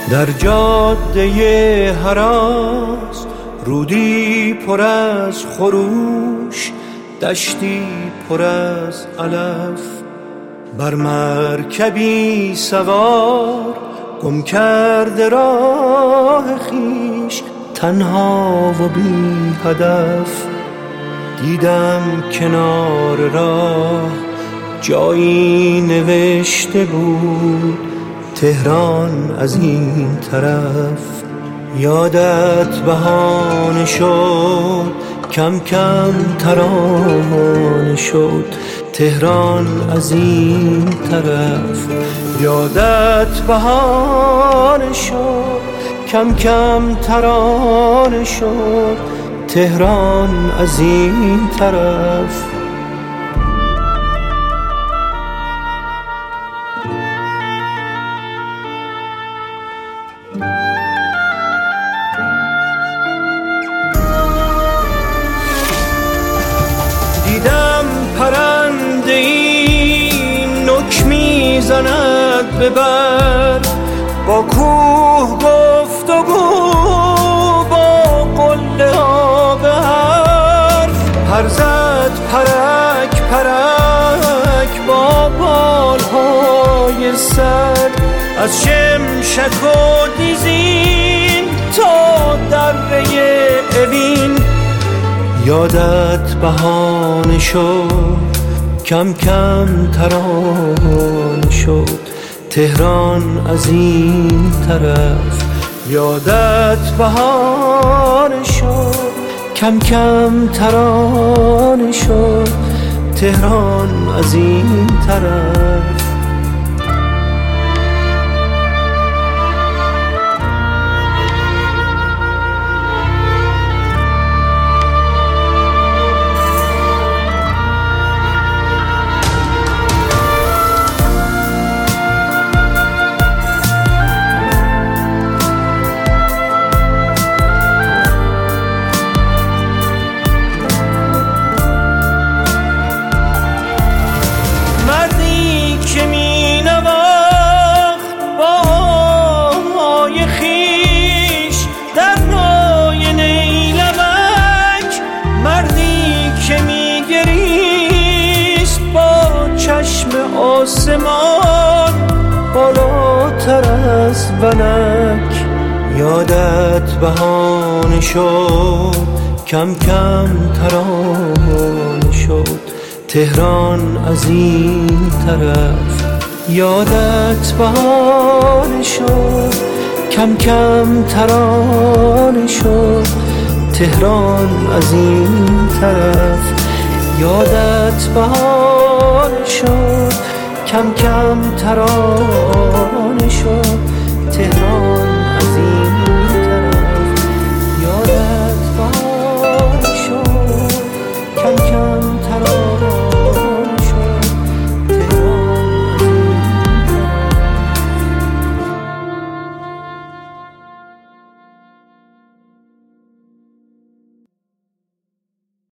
در جاده هراس رودی پر از خروش، دشتی پر از علف، بر مرکبی سوار گم کرده راه خویش، تنها و بی هدف. دیدم کنار راه جایی نوشته بود تهران از این طرف. یادت بهانه شد کم کم ترانه شد تهران از این طرف. یادت بهانه شد کم کم ترانه شد تهران از این طرف. دیدم پرنده ای نک میزند به بر، با کوه گفتگو با قله ها به حرف. پر زد پرک پرک با بالهای سر، از شمشک و دیزین تا دره اوین. یادت بهانه شد کم کم ترانه شد تهران از این طرف. یادت بهانه شد کم کم ترانه شد تهران از این طرف. آسمان بالاتر از ونک. یادت بهانه شد کم کم ترانه شد تهران از این طرف. یادت بهانه شد کم کم ترانه شد تهران از این طرف. یادت بهانه شد کم کم ترانه شد تهران